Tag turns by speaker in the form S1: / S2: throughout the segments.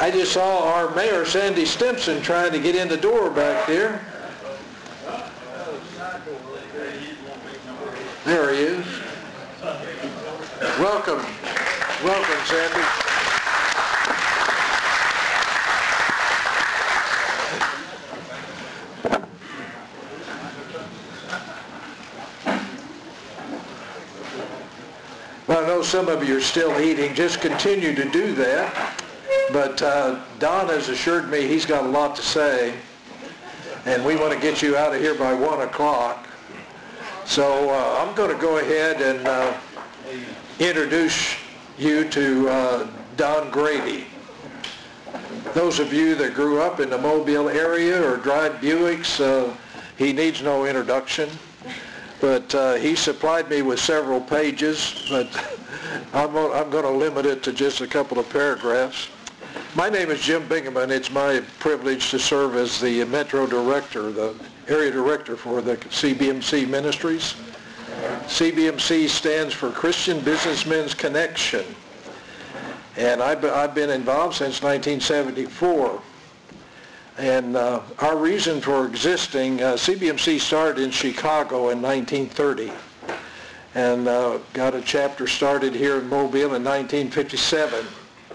S1: I just saw our mayor, Sandy Stimson, trying to get in the door back there. There he is. Welcome. Welcome, Sandy. Well, I know some of you are still eating. Just continue to do that. But Don has assured me he's got a lot to say, and we want to get you out of here by 1 o'clock. So I'm going to go ahead and introduce you to Don Grady. Those of you that grew up in the Mobile area or drive Buicks, he needs no introduction. But he supplied me with several pages, but I'm going to limit it to just a couple of paragraphs. My name is Jim Bingaman. It's my privilege to serve as the Metro Director, the Area Director for the CBMC Ministries. CBMC stands for Christian Businessmen's Connection. And I've been involved since 1974. And our reason for existing, CBMC started in Chicago in 1930 and got a chapter started here in Mobile in 1957.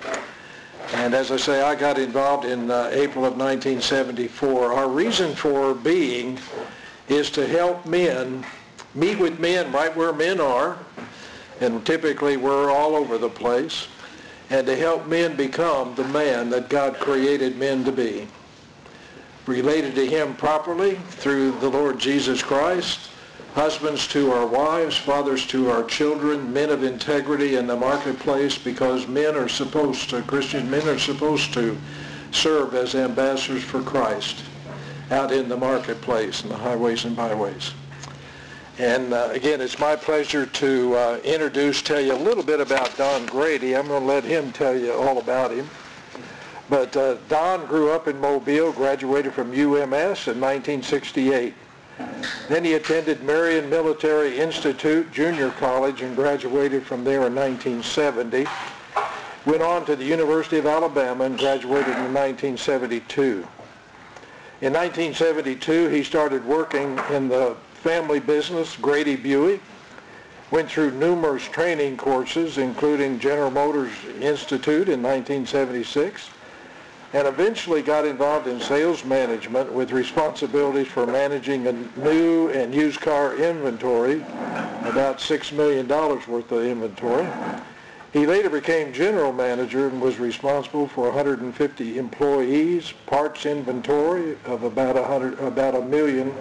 S1: And as I say, I got involved in April of 1974. Our reason for being is to help men, meet with men right where men are, and typically we're all over the place, and to help men become the man that God created men to be. Related to him properly through the Lord Jesus Christ, husbands to our wives, fathers to our children, men of integrity in the marketplace, because Christian men are supposed to serve as ambassadors for Christ out in the marketplace, in the highways and byways. And again, it's my pleasure to tell you a little bit about Don Grady. I'm going to let him tell you all about him. But Don grew up in Mobile, graduated from UMS in 1968. Then he attended Marion Military Institute Junior College and graduated from there in 1970. Went on to the University of Alabama and graduated in 1972. In 1972, he started working in the family business, Grady Buick. Went through numerous training courses, including General Motors Institute in 1976. And eventually got involved in sales management with responsibilities for managing a new and used car inventory, about $6 million worth of inventory. He later became general manager and was responsible for 150 employees, parts inventory of about $1 million,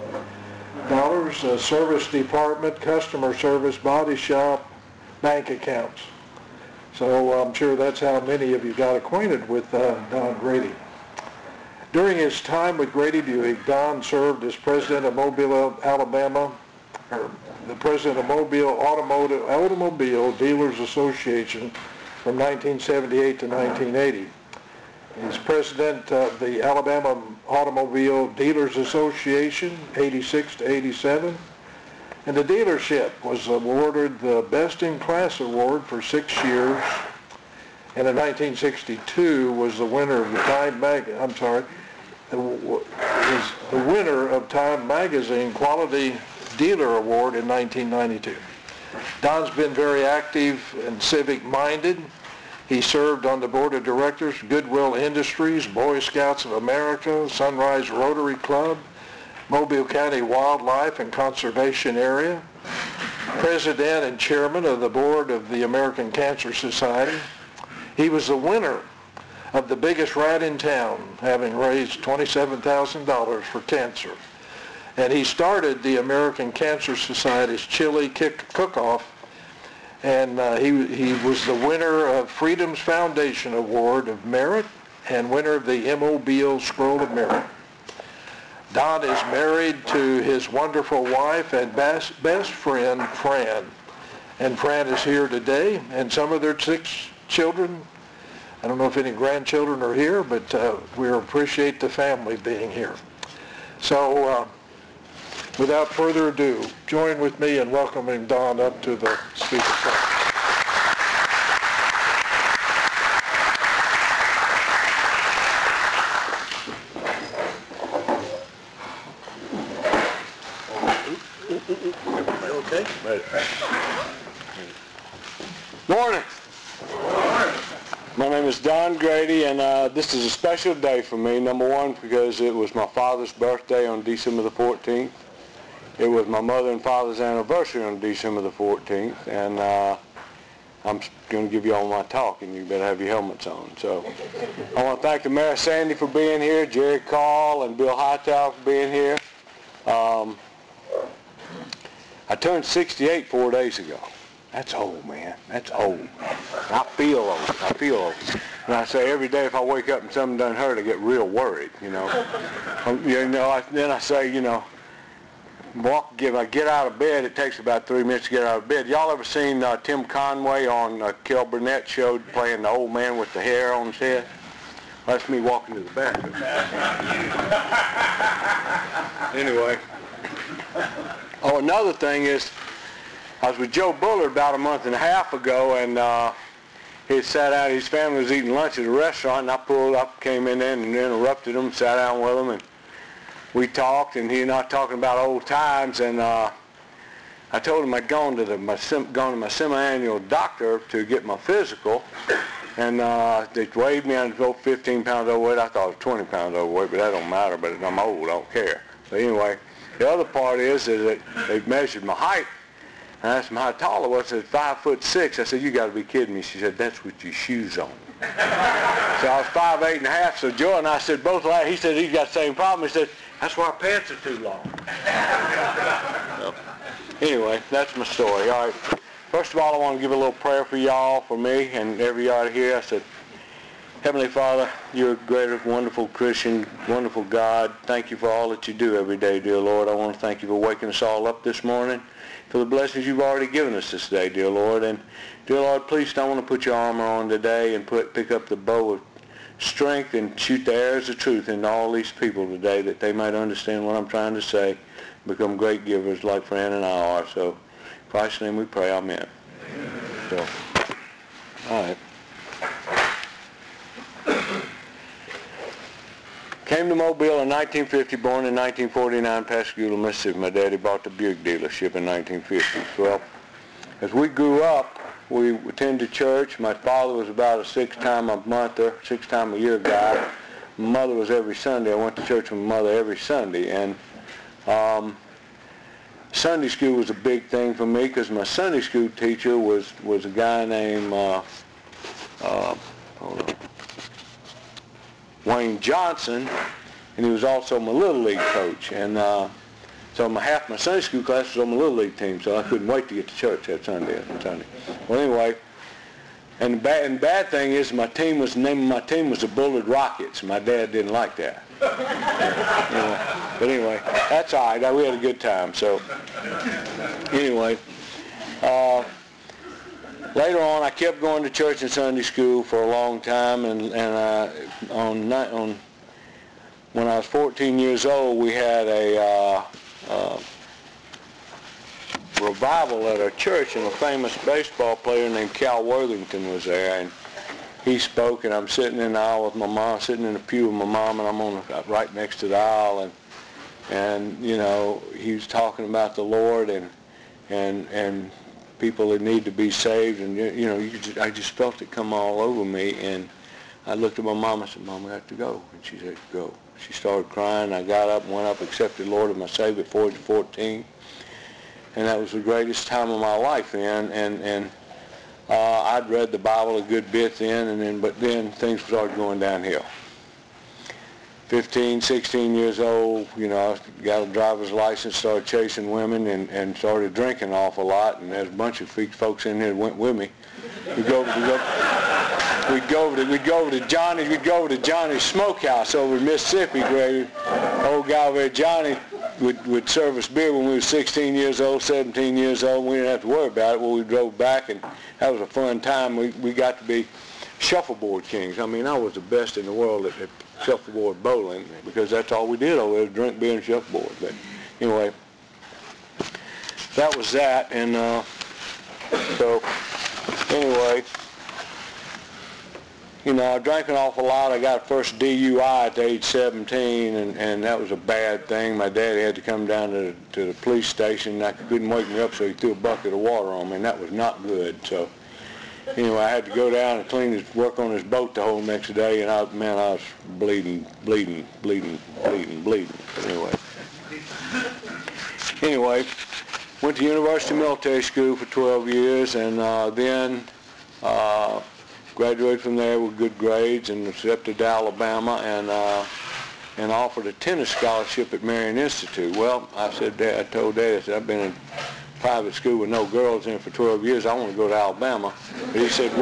S1: a service department, customer service, body shop, bank accounts. So I'm sure that's how many of you got acquainted with Don Grady. During his time with Grady Buick, Don served as president of Mobile, Alabama, or the president of Mobile Automobile Dealers Association from 1978 to 1980. He's president of the Alabama Automobile Dealers Association, 86 to 87. And the dealership was awarded the Best in Class award for 6 years, and in 1962 was the winner of the winner of Time Magazine Quality Dealer Award in 1992. Don's been very active and civic-minded. He served on the board of directors, Goodwill Industries, Boy Scouts of America, Sunrise Rotary Club, Mobile County Wildlife and Conservation Area, president and chairman of the board of the American Cancer Society. He was the winner of the biggest rat in town, having raised $27,000 for cancer. And he started the American Cancer Society's chili cook-off, and he was the winner of Freedom's Foundation Award of Merit and winner of the Mobile Scroll of Merit. Don is married to his wonderful wife and best friend, Fran. And Fran is here today, and some of their 6 children. I don't know if any grandchildren are here, but we appreciate the family being here. So without further ado, join with me in welcoming Don up to the speaker platform.
S2: Morning. My name is Don Grady, and this is a special day for me. Number one, because it was my father's birthday on December the 14th. It was my mother and father's anniversary on December the 14th, and I'm going to give you all my talk, and you better have your helmets on. So I want to thank the Mayor Sandy for being here, Jerry Call and Bill Hightower for being here. I turned 68 4 days ago. That's old, man. That's old. I feel old. I feel old. And I say every day if I wake up and something doesn't hurt, I get real worried, you know. Then I say, you know, if I get out of bed, it takes about 3 minutes to get out of bed. Y'all ever seen Tim Conway on Kel Burnett show playing the old man with the hair on his head? That's me walking to the bathroom. Anyway. Oh, another thing is, I was with Joe Bullard about a month and a half ago, and he sat out, his family was eating lunch at a restaurant, and I pulled up, came in there and interrupted him, sat down with him, and we talked, and he and I talking about old times, and I told him I'd gone to my semi-annual doctor to get my physical, and they weighed me, I was about 15 pounds overweight. I thought I was 20 pounds overweight, but that don't matter, but I'm old, I don't care. So anyway, the other part is that they've measured my height. I asked him how tall I was. I said, 5'6". I said, you got to be kidding me. She said, that's with your shoes on. So I was 5'8.5". So Joe and I said, both laughed. He said, he's got the same problem. He said, that's why our pants are too long. So, anyway, that's my story. All right. First of all, I want to give a little prayer for y'all, for me, and every y'all here. I said, Heavenly Father, you're a great, wonderful Christian, wonderful God. Thank you for all that you do every day, dear Lord. I want to thank you for waking us all up this morning, for the blessings you've already given us this day, dear Lord. And dear Lord, please don't want to put your armor on today and pick up the bow of strength and shoot the arrows of truth into all these people today, that they might understand what I'm trying to say, become great givers like Fran and I are. So in Christ's name we pray, amen. So, all right. Came to Mobile in 1950, born in 1949, Pascagoula, Mississippi. My daddy bought the Buick dealership in 1950. Well, as we grew up, we attended church. My father was about a 6-time-a-year guy. My mother was every Sunday. I went to church with my mother every Sunday. And Sunday school was a big thing for me, because my Sunday school teacher was a guy named Wayne Johnson, and he was also my Little League coach. And so half my Sunday school class was on my Little League team, so I couldn't wait to get to church that Sunday. Well, anyway, and the bad thing is the name of my team was the Bullard Rockets. My dad didn't like that. But anyway, that's all right. We had a good time. So anyway, later on, I kept going to church and Sunday school for a long time, and when I was 14 years old, we had a revival at our church, and a famous baseball player named Cal Worthington was there, and he spoke, and I'm sitting in the aisle with my mom, sitting in the pew with my mom, and I'm right next to the aisle, and you know, he was talking about the Lord and people that need to be saved, and you know, I just felt it come all over me, and I looked at my mom and said, Mom, we have to go. And she said, go. She started crying. I got up, went up, accepted the Lord as my Savior at 14, and that was the greatest time of my life then. And I'd read the Bible a good bit then, but then things started going downhill. 15, 16 years old, you know, I got a driver's license, started chasing women, and started drinking an awful lot, and there's a bunch of folks in there that went with me. We'd go over to Johnny's Smokehouse over in Mississippi, where old guy over there, Johnny, would serve us beer when we were 16 years old, 17 years old, and we didn't have to worry about it. Well, we drove back, and that was a fun time. We got to be shuffleboard kings. I mean, I was the best in the world at shuffleboard bowling, because that's all we did over there, drink beer and shuffleboard. But anyway, that was that. And so anyway, you know, I drank an awful lot. I got a first DUI at age 17, and that was a bad thing. My daddy had to come down to the police station. I couldn't wake me up, so he threw a bucket of water on me, and that was not good. So anyway, I had to go down and work on his boat the whole next day, and I was bleeding. Anyway, went to University Military School for 12 years, and then graduated from there with good grades and accepted to Alabama, and offered a tennis scholarship at Marion Institute. Well, I told Dad, I said, I've been in private school with no girls in for 12 years. I want to go to Alabama. But he said,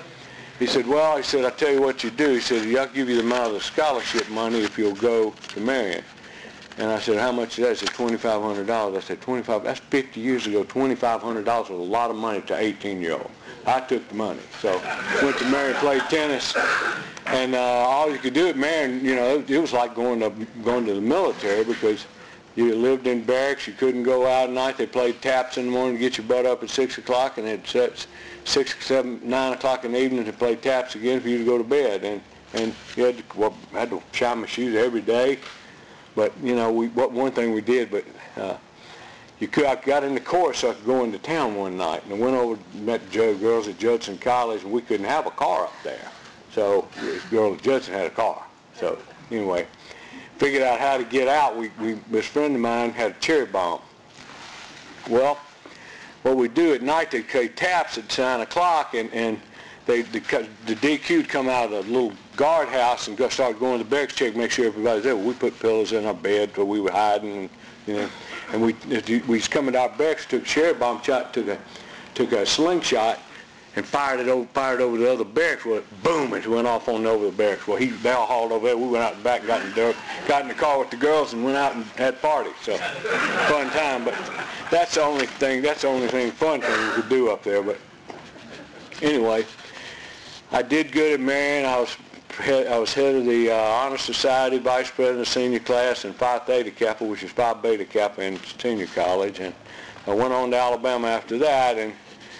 S2: I tell you what you do. He said, I'll give you the amount of the scholarship money if you'll go to Marion. And I said, how much is that? He said, $2,500. I said, that's 50 years ago. $2,500 was a lot of money to an 18-year-old. I took the money. So went to Marion, played tennis, and all you could do at Marion, you know, it was like going to the military, because you lived in barracks. You couldn't go out at night. They played taps in the morning to get your butt up at 6 o'clock, and they'd set 6, 7, 9 o'clock in the evening to play taps again for you to go to bed. And you had to shine my shoes every day. But, you know, one thing we did, but I got in the chorus so I could go into town one night, and I went over and met girls at Judson College, and we couldn't have a car up there. So this girl at Judson had a car. So anyway, figured out how to get out. This friend of mine had a cherry bomb. Well, what we do at night, they play taps at 9 o'clock, and the DQ'd come out of the little guardhouse and started going to the barracks, check, make sure everybody's there. Well, we put pillows in our bed where we were hiding, and, you know, and we was coming out of barracks, took a cherry bomb shot, took a slingshot, and fired it over the other barracks. Well, boom, it went off on over the barracks. Well, they all hauled over there. We went out the back, got in the car with the girls, and went out and had parties. So fun time. But that's the only thing fun thing we could do up there. But anyway, I did good at Marion. I was head of the Honor Society, vice president of senior class, and Phi Theta Kappa, which is Phi Beta Kappa in senior college. And I went on to Alabama after that, and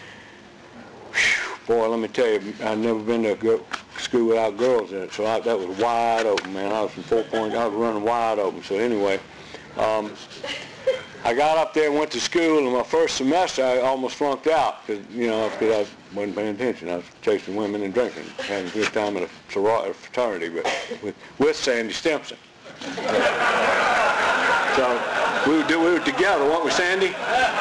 S2: boy, let me tell you, I've never been to a school without girls in it, so that was wide open, man. I was from 4 Point, I was running wide open. So anyway, I got up there and went to school, and my first semester I almost flunked out because I wasn't paying attention. I was chasing women and drinking, having a good time at a fraternity, but with Sandy Stimson. So we were together, weren't we, Sandy?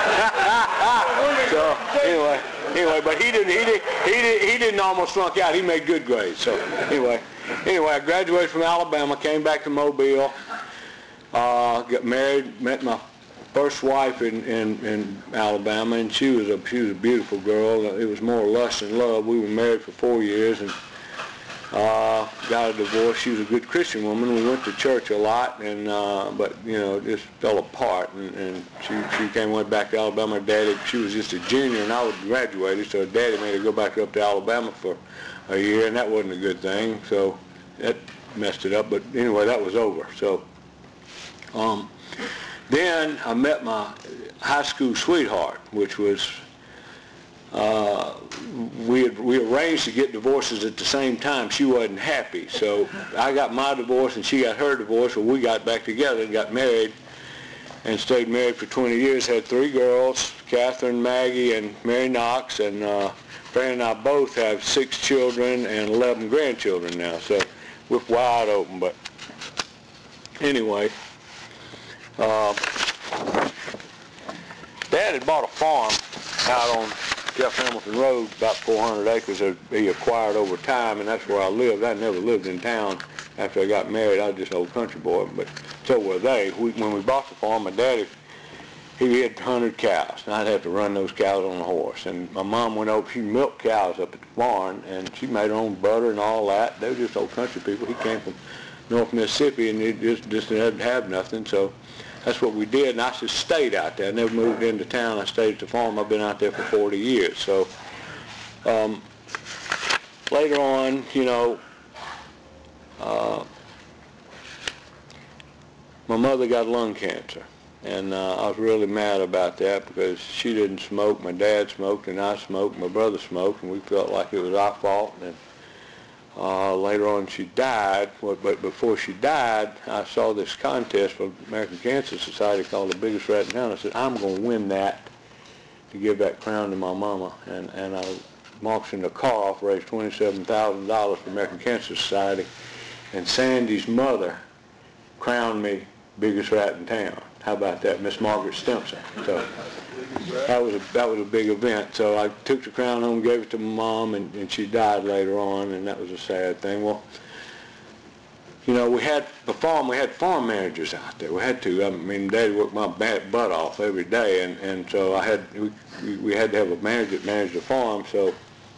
S2: So anyway, but he didn't almost flunk out. He made good grades. So anyway, I graduated from Alabama, came back to Mobile, got married, met my first wife in Alabama, and she was a beautiful girl. It was more lust than love. We were married for 4 years, and got a divorce. She was a good Christian woman. We went to church a lot, and but it just fell apart. And she went back to Alabama. Her daddy, she was just a junior, and I was graduated, so her daddy made her go back up to Alabama for a year, and that wasn't a good thing. So that messed it up. But anyway, that was over. So then I met my high school sweetheart, which was we arranged to get divorces at the same time. She wasn't happy, so I got my divorce and she got her divorce. Well, we got back together and got married, and stayed married for 20 years. Had 3 girls, Catherine, Maggie, and Mary Knox, and Fran and I both have 6 children and 11 grandchildren now. So we're wide open. But anyway, Dad had bought a farm out on Jeff Hamilton Road, about 400 acres that he acquired over time, and that's where I lived. I never lived in town after I got married. I was just an old country boy, but so were they. When we bought the farm, my daddy, he had 100 cows, and I'd have to run those cows on a horse. And my mom went over, she milked cows up at the barn, and she made her own butter and all that. They were just old country people. He came from North Mississippi, and he just didn't have nothing, so that's what we did, and I just stayed out there. I never moved into town. I stayed at the farm. I've been out there for 40 years. So later on, my mother got lung cancer, and I was really mad about that because she didn't smoke. My dad smoked, and I smoked. My brother smoked, and we felt like it was our fault. And Later on she died, but before she died, I saw this contest for American Cancer Society called The Biggest Rat in Town. I said, I'm going to win that to give that crown to my mama. And I auctioned a car off, raised $27,000 for American Cancer Society, and Sandy's mother crowned me biggest rat in town. How about that, Miss Margaret Stimson? So that was a big event. So I took the crown home, gave it to my mom, and she died later on, and that was a sad thing. Well, you know, we had farm managers out there. We had to. I mean, Daddy worked my butt off every day, and so we had to have a manager that managed the farm. So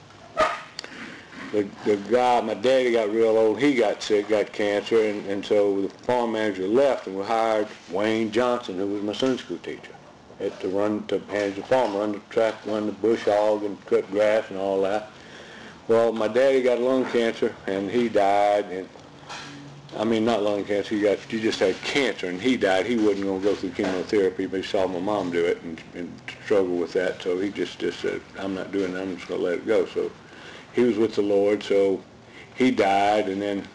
S2: the guy, my daddy got real old. He got sick, got cancer, and so the farm manager left, and we hired Wayne Johnson, who was my Sunday school teacher, to manage the farm, run the track, run the bush hog, and cut grass and all that. Well, my daddy got lung cancer, and he died. And I mean, not lung cancer. He just had cancer, and he died. He wasn't going to go through chemotherapy, but he saw my mom do it and struggle with that. So he just said, I'm not doing that. I'm just going to let it go. So he was with the Lord. So he died, and then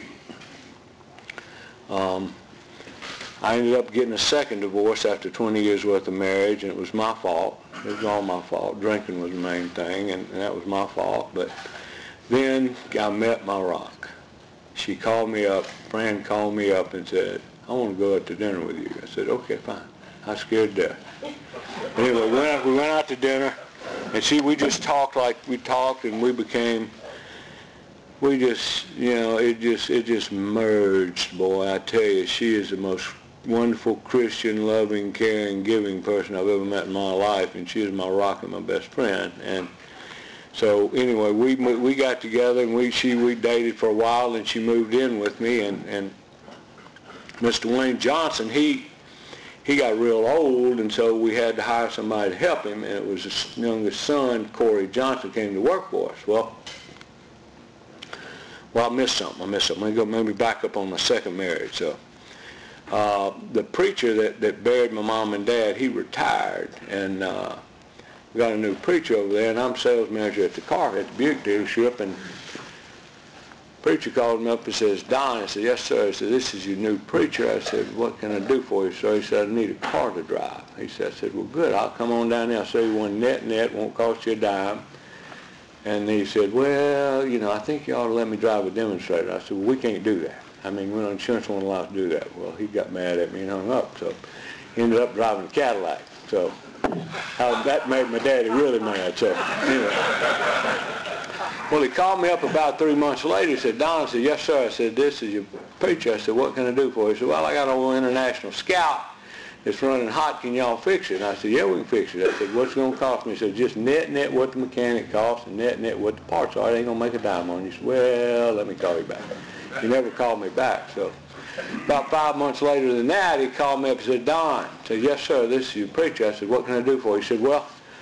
S2: I ended up getting a second divorce after 20 years worth of marriage, and it was my fault. It was all my fault. Drinking was the main thing, and that was my fault. But then I met my rock. She called me up, Fran called me up and said, I want to go out to dinner with you. I said, okay, fine. I was scared to death. Anyway, we went out to dinner, and we just talked like we talked, and it just merged, boy. I tell you, she is the most wonderful, Christian, loving, caring, giving person I've ever met in my life, and she is my rock and my best friend. And so anyway, we got together, and we dated for a while, and she moved in with me, and Mr. Wayne Johnson, he got real old, and so we had to hire somebody to help him, and it was his youngest son, Corey Johnson, came to work for us. Well, I missed something. I'm going to back up on my second marriage. So the preacher that buried my mom and dad, he retired, and we got a new preacher over there, and I'm sales manager at the Buick dealership, and the preacher called me up and says, Don, I said, yes, sir. I said, this is your new preacher. I said, what can I do for you, sir? He said, I need a car to drive. I said, well, good. I'll come on down there. I'll show you one net, won't cost you a dime. And he said, well, you know, I think you ought to let me drive a demonstrator. I said, well, we can't do that. I mean, insurance won't allow us to do that. Well, he got mad at me and hung up. So he ended up driving a Cadillac. So that made my daddy really mad. So anyway. Well, he called me up about 3 months later. He said, Don, I said, yes, sir. I said, this is your preacher. I said, what can I do for you? He said, well, I got an old International Scout. It's running hot. Can y'all fix it? And I said, yeah, we can fix it. I said, what's it going to cost me? He said, just net what the mechanic costs and net what the parts are. It ain't going to make a dime on you. He said, well, let me call you back. He never called me back. So about 5 months later than that, he called me up and said, Don. I said, yes, sir, this is your preacher. I said, what can I do for you? He said, well,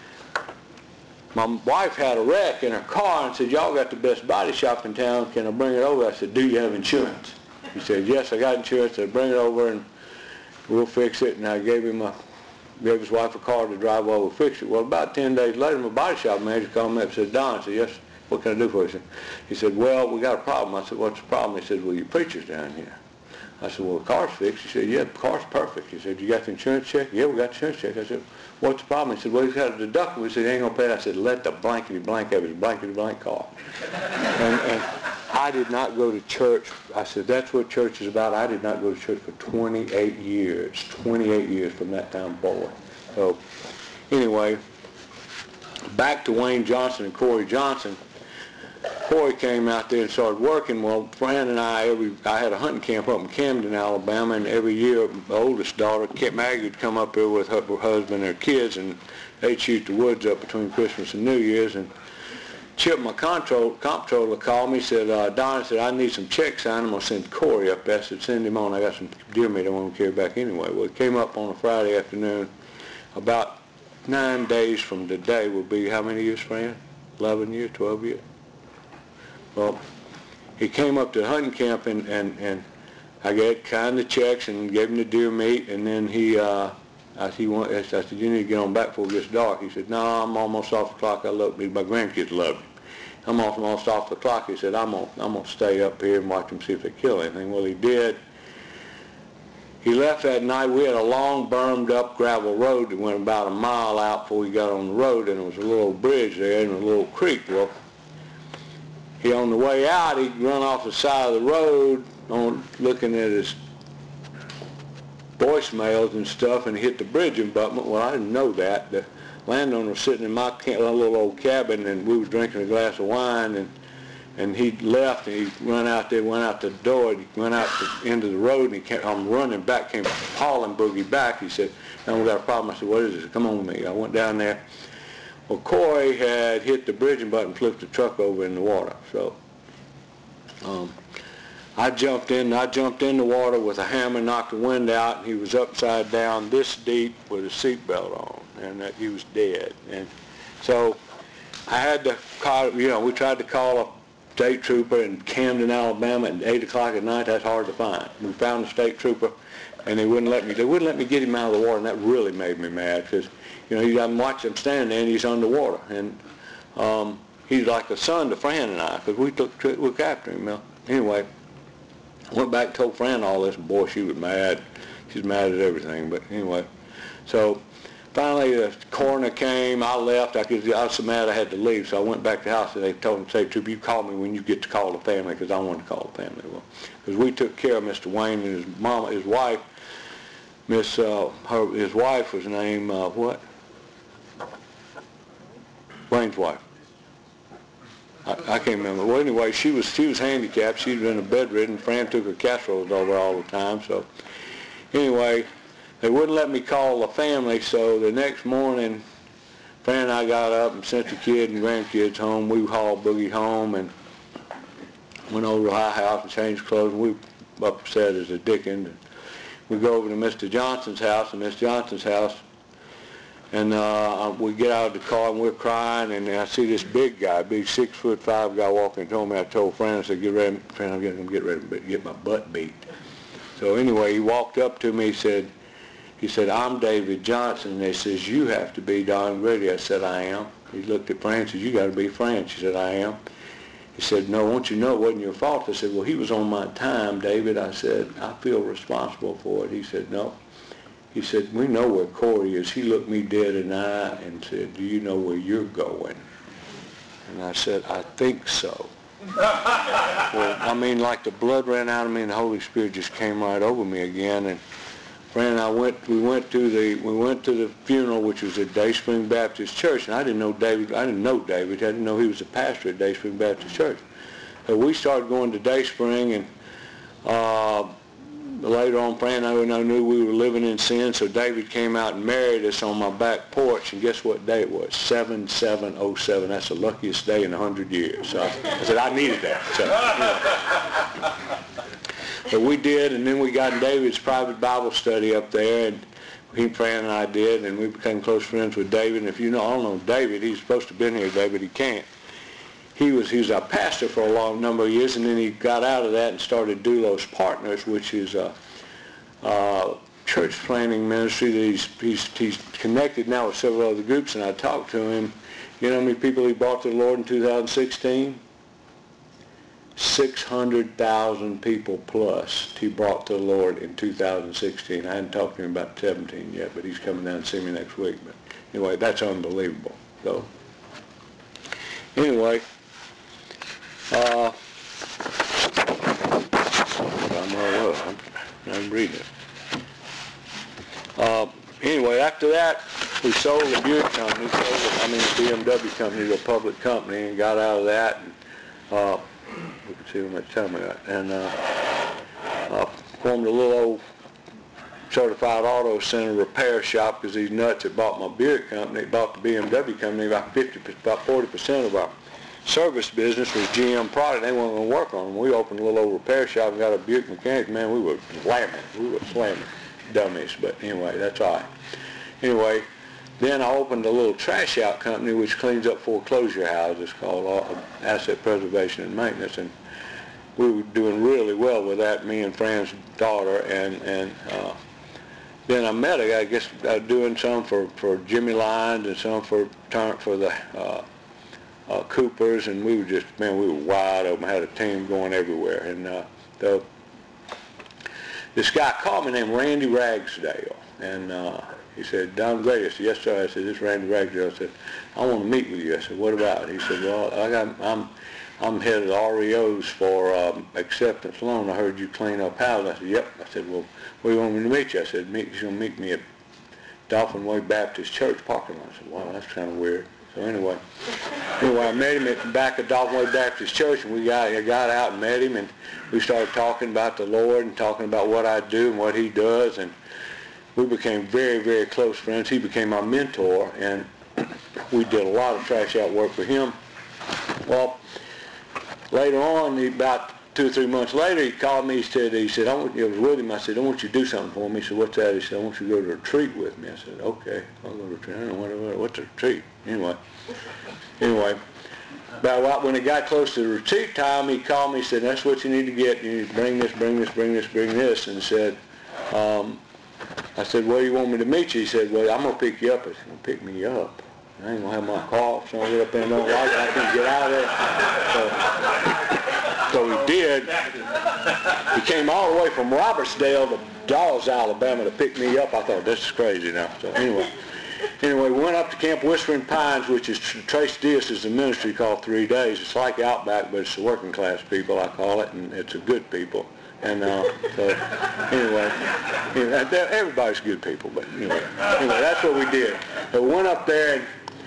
S2: my wife had a wreck in her car and said, y'all got the best body shop in town. Can I bring it over? I said, do you have insurance? He said, yes, I got insurance. I said, bring it over and we'll fix it. And I gave his wife a car to drive over and fix it. Well, about 10 days later, my body shop manager called me up and said, Don. I said, yes, what can I do for you? He said, well, we got a problem. I said, what's the problem? He said, well, your preacher's down here. I said, well, the car's fixed. He said, yeah, the car's perfect. He said, you got the insurance check? Yeah, we got the insurance check. I said, what's the problem? He said, well, he's got a deductible. He said, he ain't going to pay it. I said, let the blankety blank have his blankety blank car. and I did not go to church. I said, that's what church is about. I did not go to church for 28 years. 28 years from that time forward. So anyway, back to Wayne Johnson and Corey Johnson. Corey came out there and started working. Well, Fran and I had a hunting camp up in Camden, Alabama, and every year my oldest daughter, Maggie, would come up here with her husband and her kids, and they'd shoot the woods up between Christmas and New Year's. And Chip, my comptroller, called me, said, Don, said, I need some checks signed. I'm going to send Corey up there. I said, send him on. I got some deer meat I want to carry back anyway. Well, it came up on a Friday afternoon. About 9 days from today will be how many years, Fran? 11 years, 12 years? Well, he came up to the hunting camp, and I got kind of checks and gave him the deer meat, and then I said, you need to get on back before it gets dark. He said, no, I'm almost off the clock. My grandkids love him. I'm almost off the clock. He said, I'm gonna stay up here and watch them see if they kill anything. Well, he did. He left that night. We had a long bermed up gravel road that went about a mile out before we got on the road, and there was a little bridge there and a little creek. Well, he on the way out, he'd run off the side of the road looking at his voicemails and stuff, and he hit the bridge abutment. Well, I didn't know that. The landowner was sitting in my little old cabin, and we were drinking a glass of wine, and he left, and he went out the door, and he went out the end of the road, and I'm running back, came hauling Boogie back. He said, "Now we got a problem." I said, "What is it?" He said, "Come on with me." I went down there. Well, Corey had hit the bridging button, flipped the truck over in the water. So I jumped in the water with a hammer, knocked the wind out, and he was upside down this deep with a seatbelt on, and he was dead. And so I had to call, we tried to call a state trooper in Camden, Alabama at 8 o'clock at night. That's hard to find. We found the state trooper, and they wouldn't let me get him out of the water, and that really made me mad because, I'm standing there, and he's underwater, and he's like a son to Fran and I, because we looked after him. Anyway, went back and told Fran all this, and boy, she was mad. She's mad at everything, but anyway. So finally the coroner came, I left. I was so mad I had to leave, so I went back to the house, and they told him, "Say, Trooper, you call me when you get to call the family," because I wanted to call the family. Well, because we took care of Mr. Wayne and his mama, his wife, his wife was named, what? Wayne's wife. I can't remember. Well, anyway, she was handicapped. She'd been bedridden. Fran took her casseroles over all the time. So anyway, they wouldn't let me call the family. So the next morning, Fran and I got up and sent the kid and grandkids home. We hauled Boogie home and went over to our house and changed clothes. And we were upset as a dickens. We go over to Mr. Johnson's house, and we get out of the car, and we're crying, and I see this big guy, big 6'5" guy walking and told me. I told Fran, I said, "Get ready, Fran, I'm getting ready to get my butt beat." So anyway, he walked up to me, he said, "I'm David Johnson." And he says, "You have to be Don Grady." I said, "I am." He looked at Fran and said, "You got to be Fran." She said, "I am." He said, "No, won't you know it wasn't your fault?" I said, "Well, he was on my time, David." I said, "I feel responsible for it." He said, "No." He said, "We know where Corey is." He looked me dead in the eye and said, "Do you know where you're going?" And I said, "I think so." Well, I mean, like the blood ran out of me and the Holy Spirit just came right over me again. And Fran and I went to the funeral, which was at Dayspring Baptist Church. And I didn't know David. I didn't know he was a pastor at Dayspring Baptist Church. So we started going to Dayspring, and later on, Fran and I knew we were living in sin, so David came out and married us on my back porch, and guess what day it was? 7707. That's the luckiest day in 100 years. So I said, I needed that. So, but we did, and then we got in David's private Bible study up there, and Fran and I did, and we became close friends with David. And if you know, I don't know David, he's supposed to have been here, David, he can't. He was a pastor for a long number of years, and then he got out of that and started Doulos Partners, which is a church planning ministry that he's connected now with several other groups. And I talked to him. You know how many people he brought to the Lord in 2016? 600,000 people plus he brought to the Lord in 2016. I hadn't talked to him about 17 yet, but he's coming down to see me next week. But anyway, that's unbelievable. So anyway. I'm reading it. Anyway, after that, we sold the Buick company, the BMW company to a public company, and got out of that. And we can see how much time we got. And formed a little old certified auto center repair shop, because these nuts that bought my Buick company, bought the BMW company, about 40% of our service business was GM product. They weren't going to work on them. We opened a little old repair shop and got a Buick mechanic. Man, we were slamming dummies. But anyway, that's all right. Anyway, then I opened a little trash out company which cleans up foreclosure houses called Asset Preservation and Maintenance, and we were doing really well with that, me and Fran's daughter, and then I met a guy, I guess, doing some for Jimmy Lyons and some for the Coopers, and we were just, man, we were wide open. Had a team going everywhere. And this guy called me named Randy Ragsdale, and he said, Don Grady. I said, yes, sir. I said, this is Randy Ragsdale. I said, I want to meet with you. I said, what about? He said, well, I'm head of the REOs for acceptance loan. I heard you clean up houses. I said, yep. I said, well, where do you want me to meet you? I said, he's going to meet me at Dolphin Way Baptist Church parking lot. I said, wow, that's kind of weird. So anyway, I met him at the back of Dolphin Way Baptist Church, and I got out and met him, and we started talking about the Lord and talking about what I do and what he does, and we became very, very close friends. He became my mentor, and we did a lot of trash out work for him. Well, later on, about 2 or 3 months later, he called me. He said, I was with him. I said, I want you to do something for me. He said, what's that? He said, I want you to go to a retreat with me. I said, okay, I'll go to a retreat. I don't know what's a retreat. Anyway, about when it got close to the retreat time, he called me. He said, that's what you need to get. You need to bring this, and said, I said, where do you want me to meet you? He said, well, I'm going to pick you up. I said, well, pick me up? I ain't going to have my car. So I get up there and don't like it. I can't get out of there. So he did. He came all the way from Robertsdale to Dawes, Alabama to pick me up. I thought, this is crazy now. So anyway, we went up to Camp Whispering Pines, which is Trace Diaz is a ministry called 3 Days. It's like Outback, but it's the working class people, I call it, and it's a good people. And so anyway, everybody's good people, but anyway, that's what we did. So we went up there, and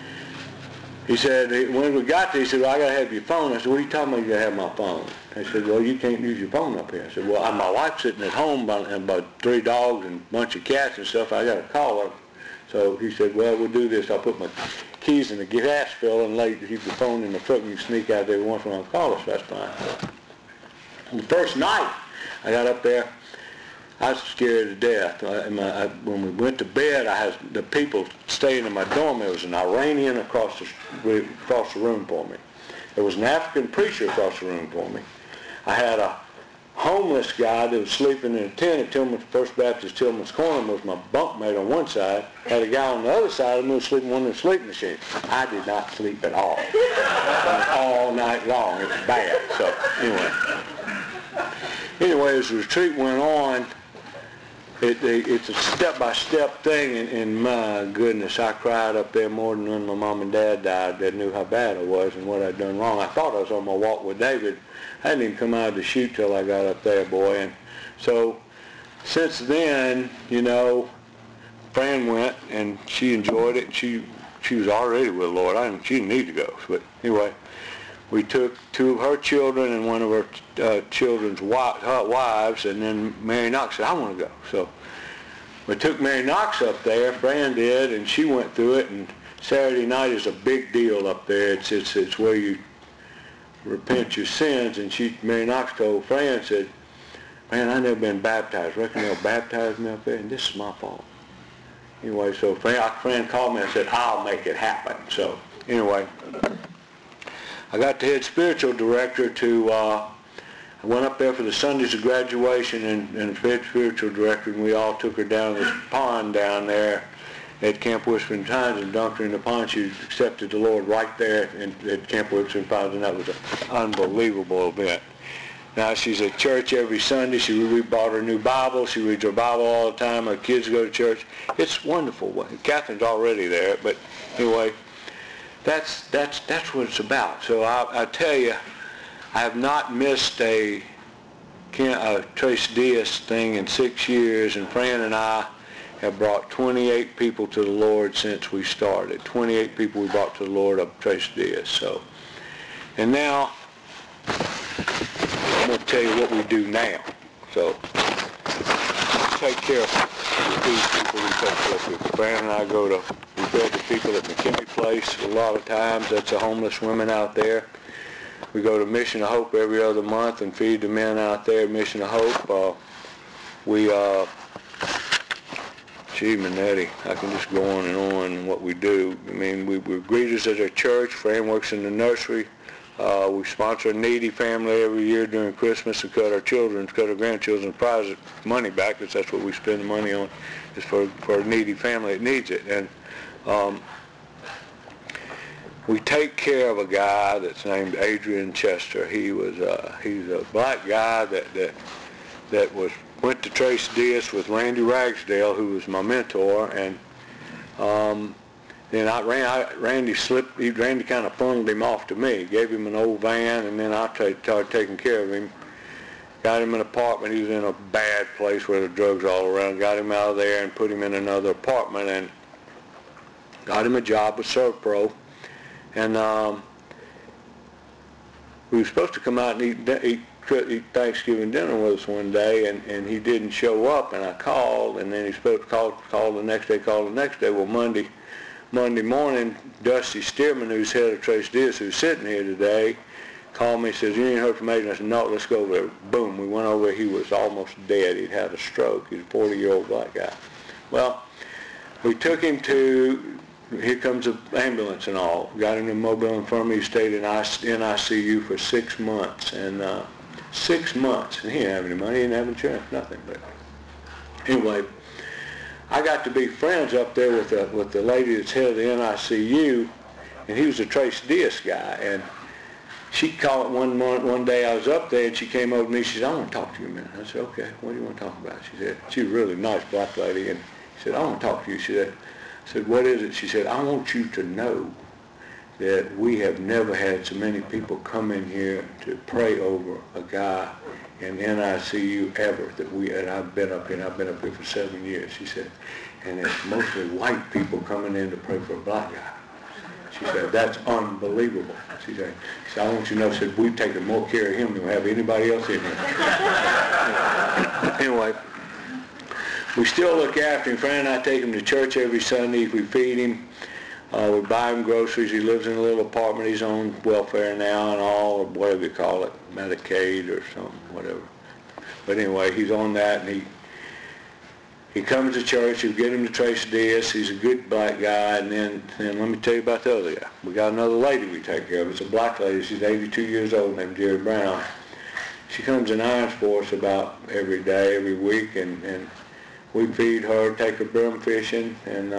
S2: he said, when we got there, he said, well, I got to have your phone. I said, what are you talking about, you got to have my phone? He said, well, you can't use your phone up here. I said, well, my wife's sitting at home and about 3 dogs and a bunch of cats and stuff. I got to call her. So he said, well, we'll do this. I'll put my keys in the gas fill and keep the phone in the truck, and you can sneak out there once in a while and call us. That's fine. So, the first night I got up there, I was scared to death. When we went to bed, I had the people staying in my dorm. There was an Iranian across the room for me. There was an African preacher across the room for me. I had a homeless guy that was sleeping in a tent at Tillman's, First Baptist Tillman's Corner. Was my bunkmate on one side. Had a guy on the other side of me who was sleeping in one of the sleeping machines. I did not sleep at all. All night long. It was bad. So anyway, as the retreat went on, it's a step-by-step thing, and my goodness, I cried up there more than when my mom and dad died. They knew how bad I was and what I'd done wrong. I thought I was on my walk with David. I didn't even come out of the chute till I got up there, boy. And so since then, Fran went, and she enjoyed it, and she was already with the Lord. She didn't need to go. But anyway, we took 2 of her children and one of her children's wives, and then Mary Knox said, I want to go. So we took Mary Knox up there, Fran did, and she went through it, and Saturday night is a big deal up there. It's where you repent your sins, and Mary Knox told Fran, said, man, I never been baptized. Reckon they'll baptize me up there, and this is my fault. Anyway, so Fran called me and said, I'll make it happen. So anyway, I got the head spiritual director I went up there for the Sundays of graduation, and the head spiritual director, and we all took her down to this pond down there at Camp Whispering Pines and dunked her in the pond. She accepted the Lord right there at Camp Whispering Pines, and that was an unbelievable event. Now she's at church every Sunday. We bought her a new Bible. She reads her Bible all the time. Her kids go to church. It's wonderful. Catherine's already there, but anyway, that's what it's about. So I tell you, I have not missed a Trace Diaz thing in 6 years, and Fran and I have brought 28 people to the Lord since we started. 28 people we brought to the Lord of Trace Diaz. So, and now I'm going to tell you what we do now. So, take care of these people. We take care of people. Fran and I we fed the people at McKinley Place a lot of times. That's the homeless women out there. We go to Mission of Hope every other month and feed the men out there at Mission of Hope. Gee, Manetti, I can just go on and on what we do. I mean, we're greeters at our church. Fran works in the nursery. We sponsor a needy family every year during Christmas and cut our grandchildren's prize money back, because that's what we spend the money on, is for a needy family that needs it. And we take care of a guy that's named Adrian Chester. He's a black guy that went to Trace Diaz with Randy Ragsdale, who was my mentor, and then Randy kind of funneled him off to me, gave him an old van, and then I started taking care of him. Got him an apartment. He was in a bad place where the drugs all around. Got him out of there and put him in another apartment, and got him a job with ServPro. And we were supposed to come out and eat Thanksgiving dinner with us one day, and he didn't show up, and I called, and then he's supposed to call the next day. Well, Monday morning, Dusty Stearman, who's head of Trace Diaz, who's sitting here today, called me, says, "You ain't heard from Adrian?" I said, "No, let's go over there." Boom, we went over there. He was almost dead. He'd had a stroke. He's a 40-year-old black guy. Well, we took him to, here comes an ambulance and all. Got him to Mobile Infirmary. He stayed in ICU for 6 months. And 6 months. And he didn't have any money. He didn't have insurance, nothing. But anyway, I got to be friends up there with the lady that's head of the NICU, and he was a Trace Diaz guy. And she called one day. I was up there, and she came over to me. She said, "I want to talk to you a minute." I said, "Okay, what do you want to talk about?" She said, she was a really nice black lady, and she said, "I want to talk to you." She said, "What is it?" She said, "I want you to know that we have never had so many people come in here to pray over a guy in NICU ever and I've been up here, and I've been up here for 7 years." She said, "And it's mostly white people coming in to pray for a black guy." She said, "That's unbelievable." She said, "I want you to know," said, "we've taken more care of him than we have anybody else in here." Anyway, we still look after him. Fran and I take him to church every Sunday. We feed him. We buy him groceries. He lives in a little apartment. He's on welfare now and all, or whatever you call it, Medicaid or something, whatever. But anyway, he's on that, and he comes to church. We get him to Trace Diaz. He's a good black guy. And then let me tell you about the other guy. We got another lady we take care of. It's a black lady. She's 82 years old, named Jerry Brown. She comes and irons for us about every day, every week, and we feed her, take her brim fishing, and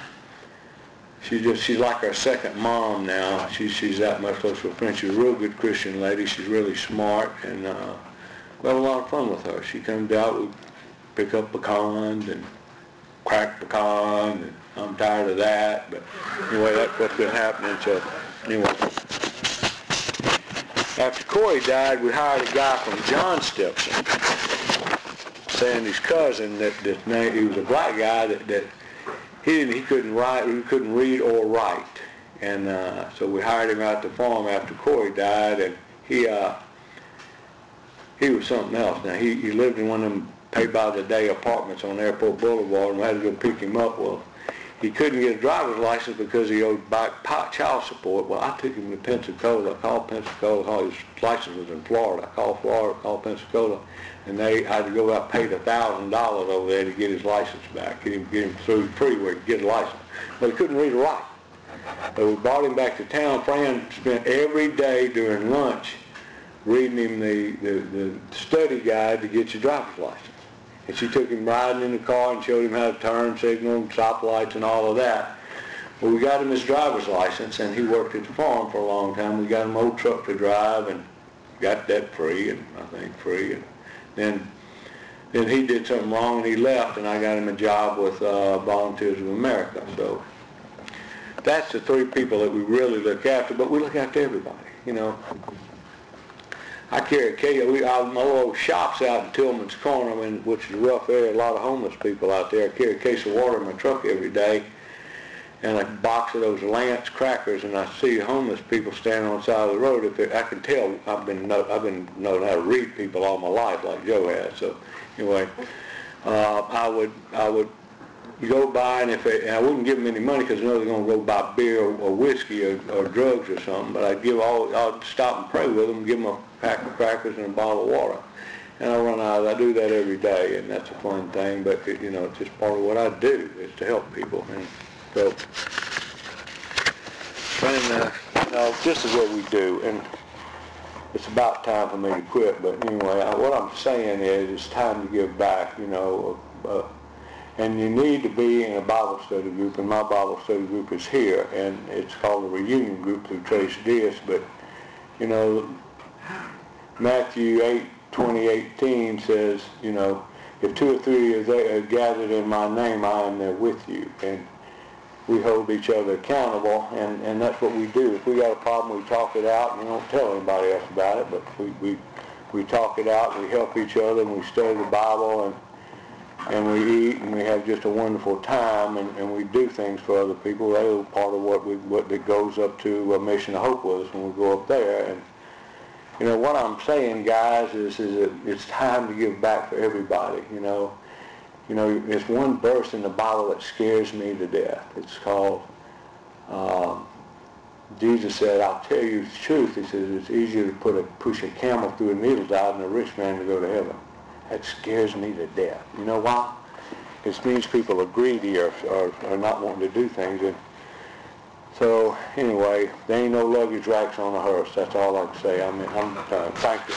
S2: she's like our second mom now. She's that much closer to a friend. She's a real good Christian lady. She's really smart, and we have a lot of fun with her. She comes out, we pick up pecans and crack pecans, and I'm tired of that, but anyway, that's what's been happening. So anyway, after Corey died, we hired a guy from John Stepson, Sandy's cousin, he was a black guy that he couldn't read or write, and so we hired him out to the farm after Corey died, and he was something else. Now he lived in one of them pay-by-the-day apartments on Airport Boulevard, and we had to go pick him up. Well, he couldn't get a driver's license because he owed back child support. Well, I took him to Pensacola. I called Pensacola. His license was in Florida. I called Florida, called Pensacola, and they had to go out and pay $1,000 over there to get his license back, get him through free where he could get a license. But he couldn't read or write. But we brought him back to town. Fran spent every day during lunch reading him the study guide to get your driver's license. And she took him riding in the car and showed him how to turn signal, stoplights, and all of that. Well, we got him his driver's license, and he worked at the farm for a long time. We got him an old truck to drive and got that free, and I think free. And then he did something wrong, and he left, and I got him a job with Volunteers of America. So that's the three people that we really look after, but we look after everybody, you know. I carry a case. My little shop's out in Tillman's Corner, which is a rough area, a lot of homeless people out there. I carry a case of water in my truck every day and a box of those Lance crackers, and I see homeless people standing on the side of the road. I can tell I've been knowing how to read people all my life, like Joe has. So anyway, I would go by, and I wouldn't give them any money because I know they're going to go buy beer or whiskey or drugs or something. But I'd stop and pray with them, give them a pack of crackers and a bottle of water. And I do that every day, and that's a fun thing. But it's just part of what I do is to help people. And so, this is what we do. And it's about time for me to quit. But anyway, what I'm saying is it's time to give back. And you need to be in a Bible study group, and my Bible study group is here, and it's called the Reunion Group through Trace Diaz. But, you know, Matthew 8:20-18 says, you know, if 2 or 3 are gathered in my name, I am there with you. And we hold each other accountable, and that's what we do. If we got a problem, we talk it out, and we don't tell anybody else about it, but we talk it out, and we help each other, and we study the Bible, and we eat, and we have just a wonderful time, and we do things for other people. That's part of what that goes up to Mission of Hope with us when we go up there. And you know what I'm saying, guys, is that it's time to give back for everybody. You know, there's one verse in the Bible that scares me to death. It's called, Jesus said, I'll tell you the truth. He says, it's easier to push a camel through a needle eye than a rich man to go to heaven. That scares me to death. You know why? It means people are greedy or not wanting to do things. And so, anyway, there ain't no luggage racks on a hearse. That's all I can say. I'm done. Thank you.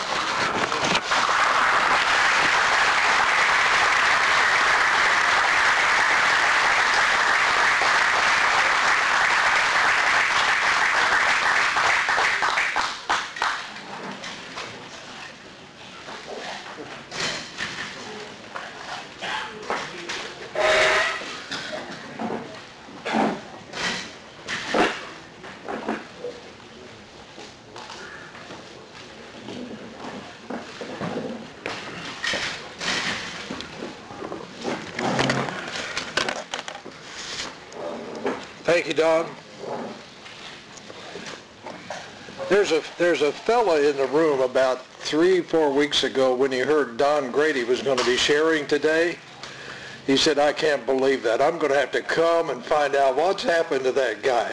S1: Thank you, Don. There's a fella in the room about 3-4 weeks ago when he heard Don Grady was going to be sharing today. He said, I can't believe that. I'm going to have to come and find out what's happened to that guy.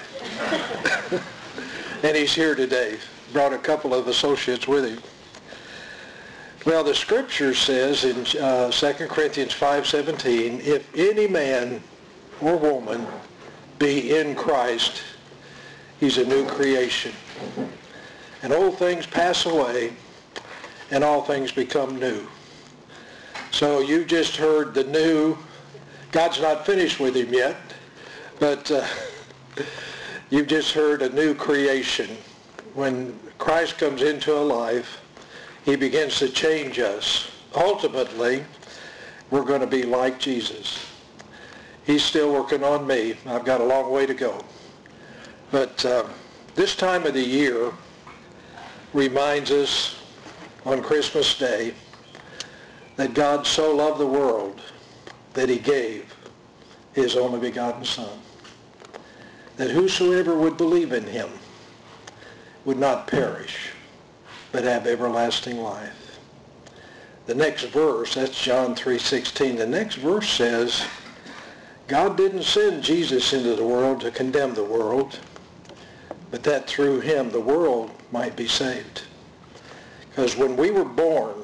S1: And he's here today. Brought a couple of associates with him. Well, the scripture says in 2 Corinthians 5:17, if any man or woman be in Christ, he's a new creation. And old things pass away, and all things become new. So you just heard the new. God's not finished with him yet, but you've just heard a new creation. When Christ comes into a life, he begins to change us. Ultimately, we're going to be like Jesus. He's still working on me. I've got a long way to go. But this time of the year reminds us on Christmas Day that God so loved the world that he gave his only begotten Son, that whosoever would believe in him would not perish, but have everlasting life. The next verse, that's John 3:16. The next verse says, God didn't send Jesus into the world to condemn the world, but that through him the world might be saved. Because when we were born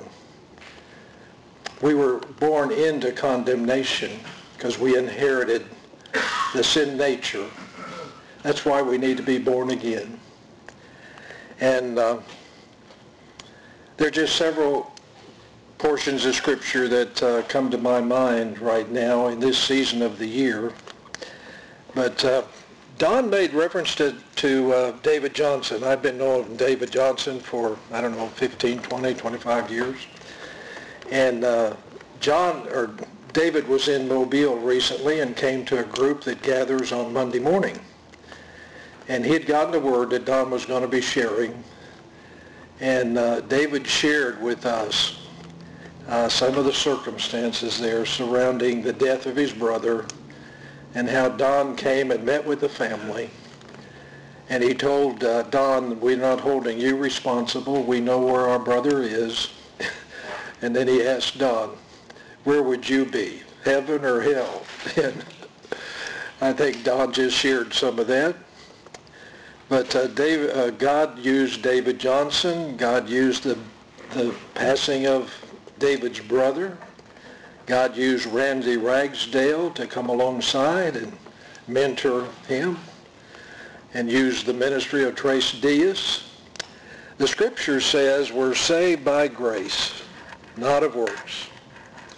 S1: into condemnation because we inherited the sin nature. That's why we need to be born again. And there are just several portions of Scripture that come to my mind right now in this season of the year. But Don made reference to David Johnson. I've been knowing David Johnson for, 15, 20, 25 years. And David was in Mobile recently and came to a group that gathers on Monday morning. And he had gotten the word that Don was going to be sharing. And David shared with us some of the circumstances there surrounding the death of his brother and how Don came and met with the family. And he told Don, we're not holding you responsible. We know where our brother is. And then he asked Don, where would you be, heaven or hell? And I think Don just shared some of that. But God used David Johnson. God used the passing of David's brother. God used Randy Ragsdale to come alongside and mentor him, and used the ministry of Trace Diaz. The Scripture says we're saved by grace, not of works.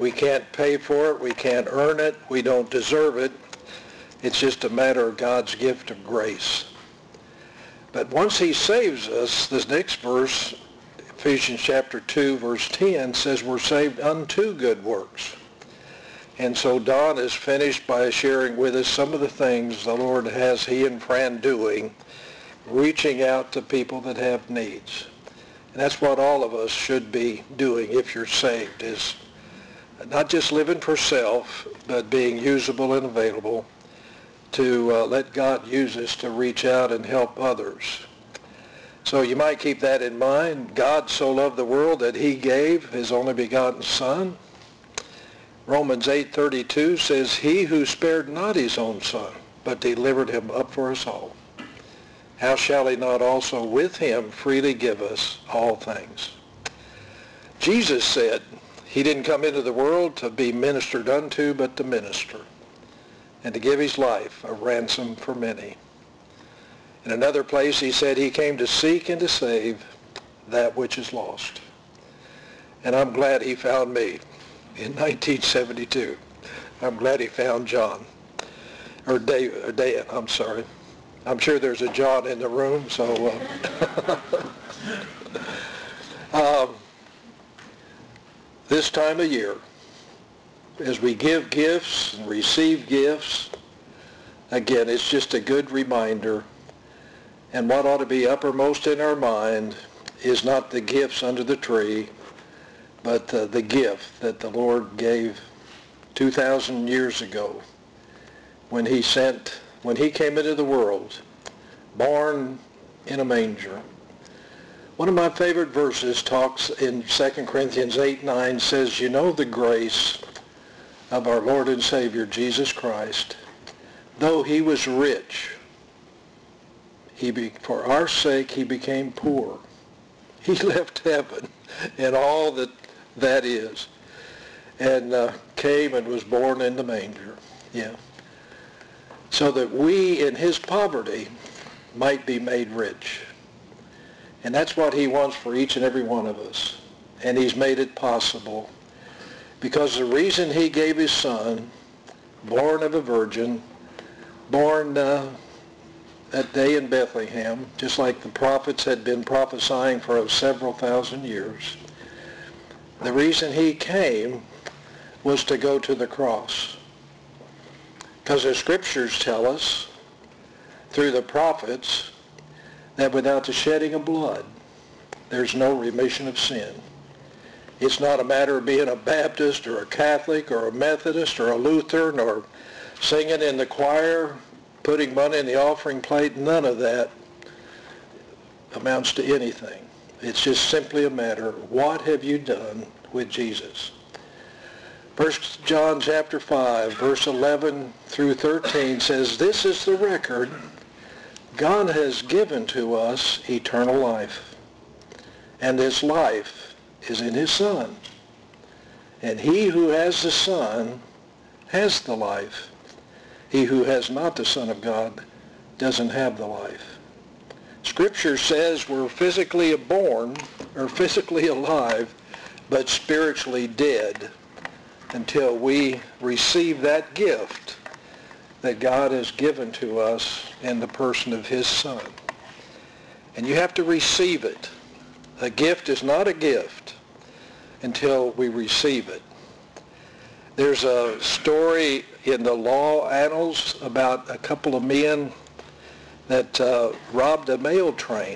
S1: We can't pay for it. We can't earn it. We don't deserve it. It's just a matter of God's gift of grace. But once he saves us, this next verse, Ephesians chapter 2, verse 10, says we're saved unto good works. And so Don is finished by sharing with us some of the things the Lord has he and Fran doing, reaching out to people that have needs. And that's what all of us should be doing if you're saved, is not just living for self, but being usable and available to let God use us to reach out and help others. So you might keep that in mind. God so loved the world that he gave his only begotten Son. Romans 8:32 says, he who spared not his own Son, but delivered him up for us all, how shall he not also with him freely give us all things? Jesus said he didn't come into the world to be ministered unto, but to minister, and to give his life a ransom for many. In another place he said he came to seek and to save that which is lost. And I'm glad he found me in 1972. I'm glad he found John, or Dan, I'm sorry. I'm sure there's a John in the room, so this time of year, as we give gifts and receive gifts, again, it's just a good reminder. And what ought to be uppermost in our mind is not the gifts under the tree, but the gift that the Lord gave 2,000 years ago when he came into the world, born in a manger. One of my favorite verses talks in 2 Corinthians 8:9 says, you know the grace of our Lord and Savior Jesus Christ, though he was rich, for our sake he became poor. He left heaven and all that is, and came and was born in the manger. Yeah. So that we in his poverty might be made rich. And that's what he wants for each and every one of us. And he's made it possible. Because the reason he gave his Son, born of a virgin, born that day in Bethlehem, just like the prophets had been prophesying for several thousand years, the reason he came was to go to the cross. Because the scriptures tell us, through the prophets, that without the shedding of blood, there's no remission of sin. It's not a matter of being a Baptist or a Catholic or a Methodist or a Lutheran or singing in the choir, putting money in the offering plate. None of that amounts to anything. It's just simply a matter of what have you done with Jesus. 1 John chapter 5, verse 11 through 13 says, this is the record. God has given to us eternal life, and this life is in his Son. And he who has the Son has the life. He who has not the Son of God doesn't have the life. Scripture says we're physically born or physically alive, but spiritually dead until we receive that gift that God has given to us in the person of his Son. And you have to receive it. A gift is not a gift until we receive it. There's a story in the law annals about a couple of men that robbed a mail train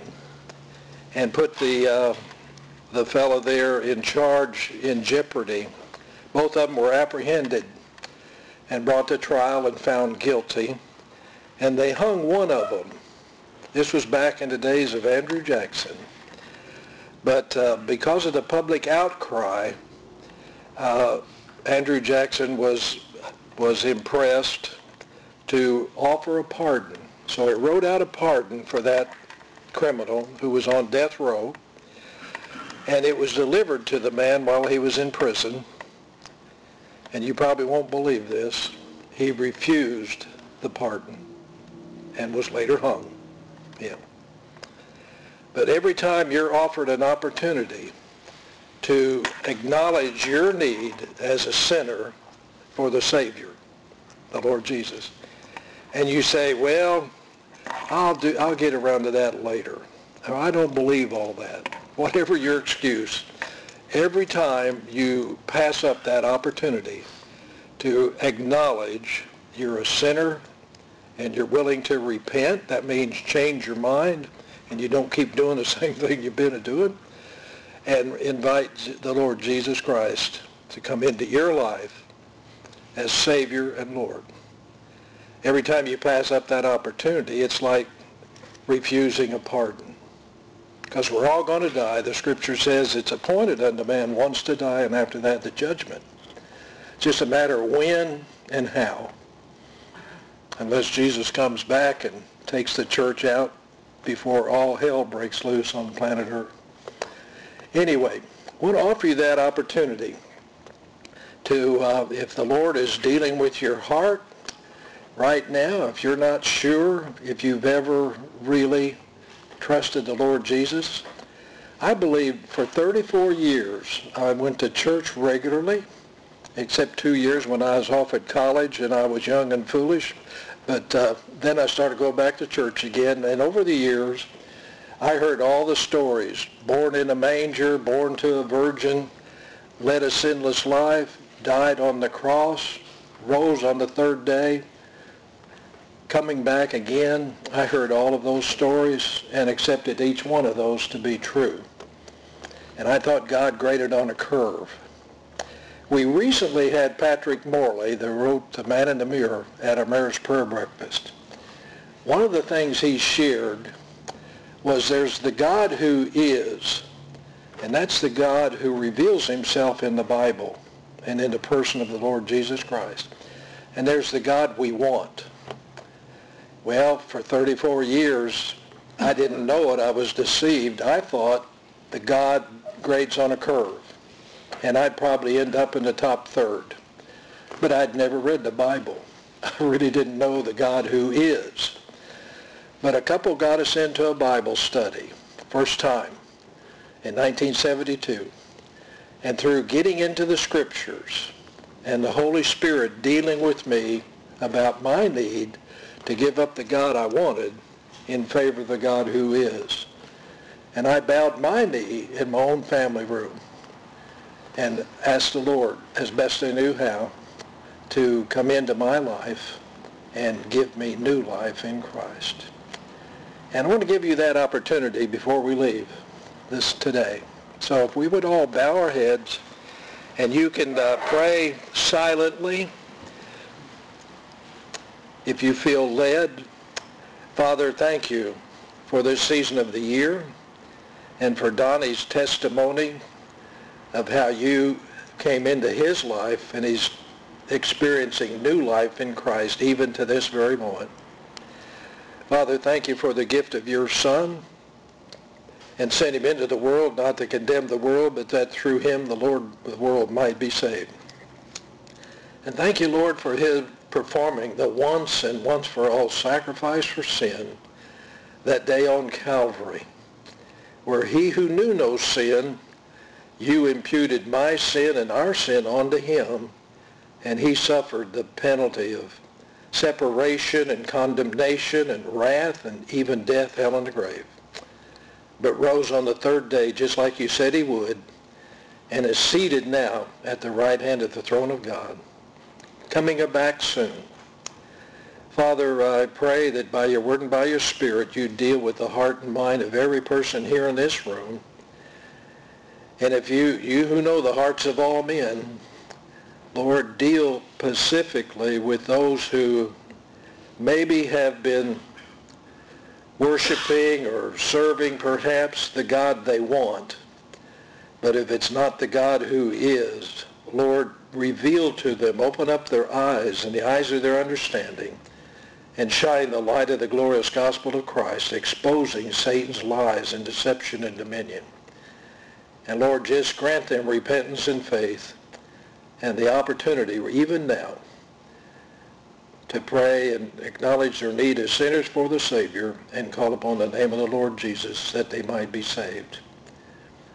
S1: and put the fellow there in charge in jeopardy. Both of them were apprehended and brought to trial and found guilty, and they hung one of them. This was back in the days of Andrew Jackson. But because of the public outcry, Andrew Jackson was impressed to offer a pardon. So he wrote out a pardon for that criminal who was on death row, and it was delivered to the man while he was in prison. And you probably won't believe this. He refused the pardon and was later hung. Yeah. But every time you're offered an opportunity to acknowledge your need as a sinner for the Savior, the Lord Jesus. And you say, well, I'll get around to that later. Or, I don't believe all that. Whatever your excuse, every time you pass up that opportunity to acknowledge you're a sinner and you're willing to repent, that means change your mind and you don't keep doing the same thing you've been doing, and invite the Lord Jesus Christ to come into your life as Savior and Lord. Every time you pass up that opportunity, it's like refusing a pardon. Because we're all going to die. The Scripture says it's appointed unto man once to die, and after that the judgment. It's just a matter of when and how. Unless Jesus comes back and takes the church out before all hell breaks loose on planet Earth. Anyway, I want to offer you that opportunity to, if the Lord is dealing with your heart right now, if you're not sure if you've ever really trusted the Lord Jesus. I believe for 34 years I went to church regularly, except 2 years when I was off at college and I was young and foolish. But then I started going back to church again, and over the years I heard all the stories. Born in a manger, born to a virgin, led a sinless life, died on the cross, rose on the third day, coming back again. I heard all of those stories and accepted each one of those to be true. And I thought God graded on a curve. We recently had Patrick Morley, that wrote The Man in the Mirror, at our marriage prayer breakfast. One of the things he shared was there's the God who is, and that's the God who reveals himself in the Bible and in the person of the Lord Jesus Christ. And there's the God we want. Well, for 34 years, I didn't know it. I was deceived. I thought the God grades on a curve, and I'd probably end up in the top third. But I'd never read the Bible. I really didn't know the God who is. But a couple got us into a Bible study, first time, in 1972. And through getting into the Scriptures and the Holy Spirit dealing with me about my need to give up the God I wanted in favor of the God who is. And I bowed my knee in my own family room and asked the Lord, as best I knew how, to come into my life and give me new life in Christ. And I want to give you that opportunity before we leave this today. So if we would all bow our heads, and you can pray silently if you feel led. Father, thank you for this season of the year and for Donnie's testimony of how you came into his life and he's experiencing new life in Christ even to this very moment. Father, thank you for the gift of your Son, and sent him into the world not to condemn the world, but that through him the world might be saved. And thank you, Lord, for his performing the once and once for all sacrifice for sin that day on Calvary, where he who knew no sin, you imputed my sin and our sin onto him, and he suffered the penalty of separation and condemnation and wrath and even death, hell, and the grave, but rose on the third day just like you said he would, and is seated now at the right hand of the throne of God, coming back soon. Father, I pray that by your word and by your Spirit you deal with the heart and mind of every person here in this room. And if you who know the hearts of all men, Lord, deal specifically with those who maybe have been worshiping or serving perhaps the God they want. But if it's not the God who is, Lord, reveal to them, open up their eyes and the eyes of their understanding, and shine the light of the glorious gospel of Christ, exposing Satan's lies and deception and dominion. And Lord, just grant them repentance and faith and the opportunity, even now, to pray and acknowledge their need as sinners for the Savior and call upon the name of the Lord Jesus that they might be saved.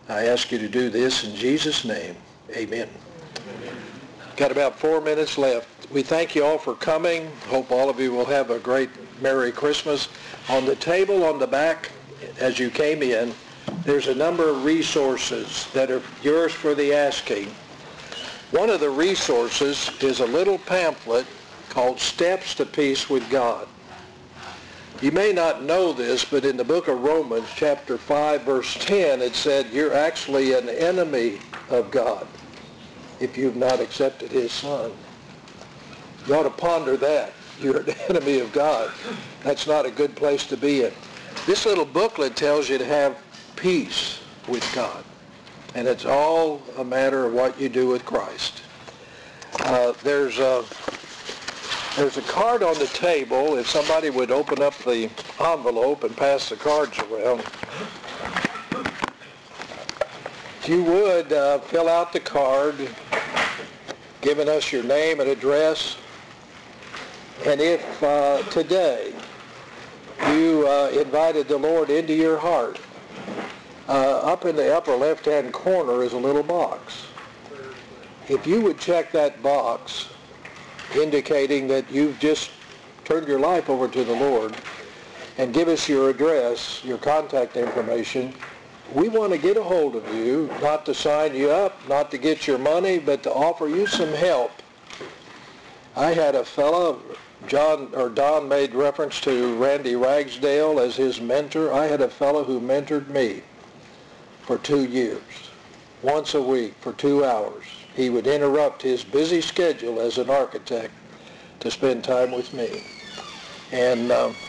S1: I ask you to do this in Jesus' name. Amen. Got about 4 minutes left. We thank you all for coming. Hope all of you will have a great Merry Christmas. On the table on the back, as you came in, there's a number of resources that are yours for the asking. One of the resources is a little pamphlet called Steps to Peace with God. You may not know this, but in the book of Romans, chapter 5, verse 10, it said you're actually an enemy of God if you've not accepted his Son. You ought to ponder that. You're an enemy of God. That's not a good place to be in. This little booklet tells you to have peace with God. And it's all a matter of what you do with Christ. There's a card on the table. If somebody would open up the envelope and pass the cards around. If you would, fill out the card, giving us your name and address. And if today you invited the Lord into your heart, up in the upper left-hand corner is a little box. If you would check that box, indicating that you've just turned your life over to the Lord, and give us your address, your contact information, we want to get a hold of you, not to sign you up, not to get your money, but to offer you some help. I had a fellow, Don made reference to Randy Ragsdale as his mentor. I had a fellow who mentored me for 2 years, once a week for 2 hours. He would interrupt his busy schedule as an architect to spend time with me. And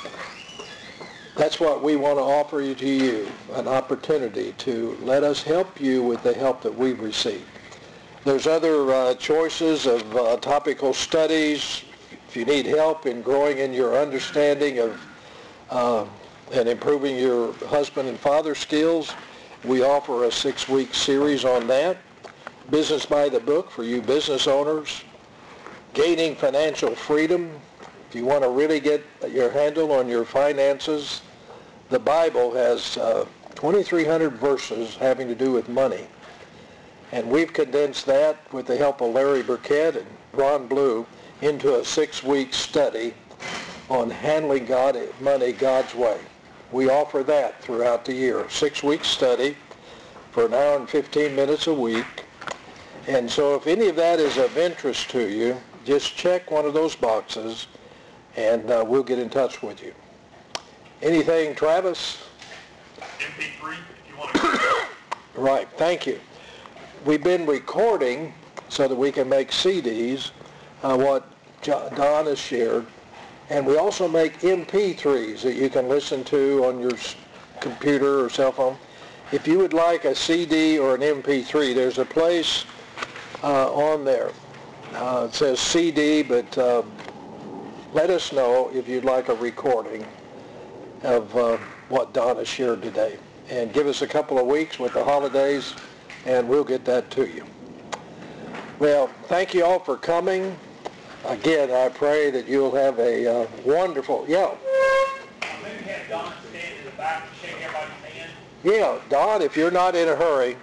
S1: that's what we want to offer you to you, an opportunity to let us help you with the help that we've received. There's other choices of topical studies. If you need help in growing in your understanding of and improving your husband and father skills, we offer a 6-week series on that. Business by the Book for you business owners. Gaining Financial Freedom. If you want to really get your handle on your finances, the Bible has 2,300 verses having to do with money. And we've condensed that with the help of Larry Burkett and Ron Blue into a 6-week study on handling money God's way. We offer that throughout the year, a 6-week study for an hour and 15 minutes a week. And so if any of that is of interest to you, just check one of those boxes and we'll get in touch with you. Anything, Travis?
S3: MP3, if you want to.
S1: Right, thank you. We've been recording so that we can make CDs, what Don has shared, and we also make MP3s that you can listen to on your computer or cell phone. If you would like a CD or an MP3, there's a place on there. It says CD, but let us know if you'd like a recording of what Don has shared today. And give us a couple of weeks with the holidays, and we'll get that to you. Well, thank you all for coming. Again, I pray that you'll have a wonderful,
S3: Maybe have Don stand in the back and shake everybody's hand.
S1: Yeah, Don, if you're not in a hurry.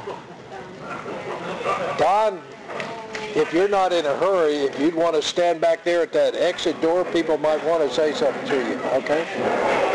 S1: Don, if you're not in a hurry, if you'd want to stand back there at that exit door, people might want to say something to you, okay?